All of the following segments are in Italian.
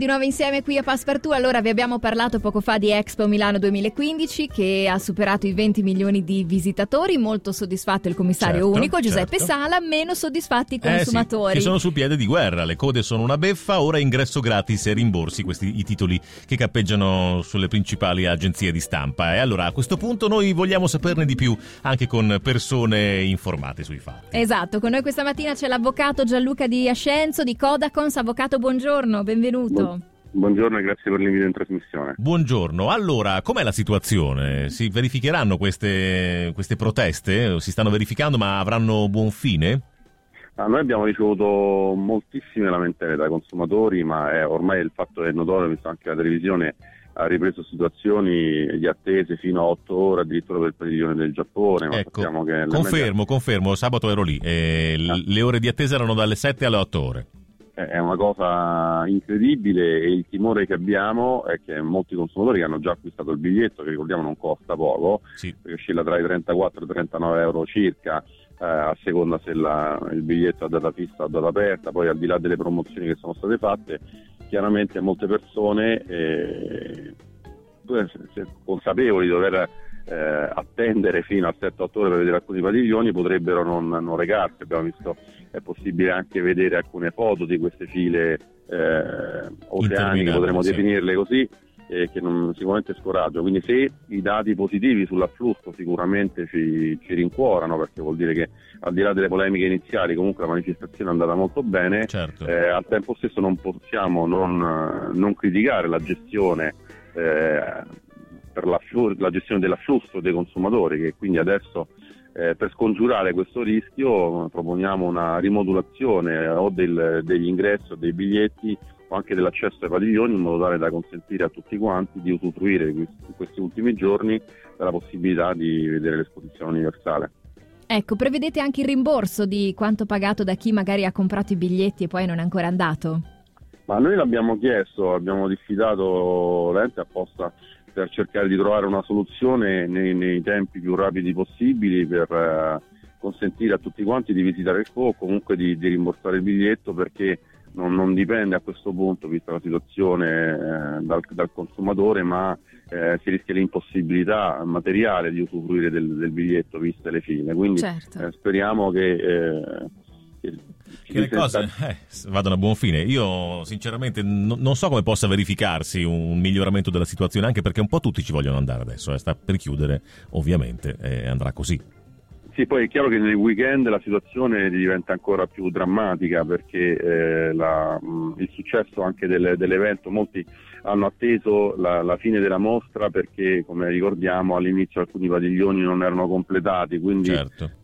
Di nuovo insieme qui a Passepartout. Allora, vi abbiamo parlato poco fa di Expo Milano 2015 che ha superato i 20 milioni di visitatori, molto soddisfatto il commissario unico Giuseppe Sala, meno soddisfatti i consumatori. Sì, che sono sul piede di guerra, le code sono una beffa, ora ingresso gratis e rimborsi, questi i titoli che cappeggiano sulle principali agenzie di stampa. E allora a questo punto noi vogliamo saperne di più anche con persone informate sui fatti. Esatto, con noi questa mattina c'è l'avvocato Gianluca Di Ascenzo di Codacons. Avvocato, buongiorno, benvenuto. Buongiorno e grazie per l'invito in trasmissione. Buongiorno, allora com'è la situazione? Si verificheranno queste proteste? Si stanno verificando, ma avranno buon fine? Noi abbiamo ricevuto moltissime lamentele dai consumatori, ma ormai il fatto è notorio, visto anche la televisione ha ripreso situazioni di attese fino a 8 ore, addirittura per il padiglione del Giappone. Ma ecco, che confermo, sabato ero lì, le ore di attesa erano dalle 7 alle 8 ore. È una cosa incredibile e il timore che abbiamo è che molti consumatori che hanno già acquistato il biglietto, che ricordiamo non costa poco, perché oscilla tra i 34 e i 39 euro circa, a seconda se il biglietto ha data fissa o data aperta, poi al di là delle promozioni che sono state fatte, chiaramente molte persone consapevoli di dover attendere fino a 7-8 ore per vedere alcuni padiglioni potrebbero non recarsi. Abbiamo visto, è possibile anche vedere alcune foto di queste file oceaniche, potremmo definirle così, che sicuramente scoraggiano. Quindi se i dati positivi sull'afflusso sicuramente ci rincuorano, perché vuol dire che al di là delle polemiche iniziali comunque la manifestazione è andata molto bene. Certo. Al tempo stesso non possiamo non criticare la gestione per la gestione dell'afflusso dei consumatori, che quindi adesso per scongiurare questo rischio proponiamo una rimodulazione o degli ingressi o dei biglietti o anche dell'accesso ai padiglioni, in modo tale da consentire a tutti quanti di usufruire in questi ultimi giorni della possibilità di vedere l'esposizione universale. Ecco, prevedete anche il rimborso di quanto pagato da chi magari ha comprato i biglietti e poi non è ancora andato? Ma noi l'abbiamo chiesto, abbiamo diffidato l'ente apposta per cercare di trovare una soluzione nei tempi più rapidi possibili per consentire a tutti quanti di visitare il o comunque di rimborsare il biglietto, perché non dipende a questo punto, vista la situazione, dal consumatore, ma si rischia l'impossibilità materiale di usufruire del biglietto viste le file. Quindi speriamo che le cose vadano a buon fine. Io sinceramente non so come possa verificarsi un miglioramento della situazione, anche perché un po' tutti ci vogliono andare adesso, sta per chiudere ovviamente, andrà così. Sì, poi è chiaro che nel weekend la situazione diventa ancora più drammatica, perché il successo anche dell'evento, molti hanno atteso la fine della mostra, perché come ricordiamo all'inizio alcuni padiglioni non erano completati, quindi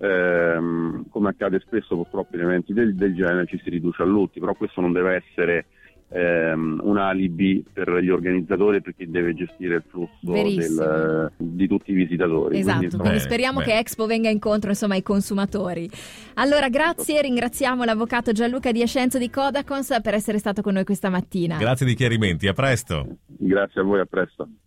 come accade spesso purtroppo in eventi del genere ci si riduce a lutti, però questo non deve essere un alibi per gli organizzatori, perché deve gestire il flusso di tutti i visitatori. Esatto, quindi speriamo che Expo venga incontro ai consumatori. Allora grazie, ringraziamo l'avvocato Gianluca Di Ascenzo di Codacons per essere stato con noi questa mattina. Grazie di chiarimenti, a presto. Grazie a voi, a presto.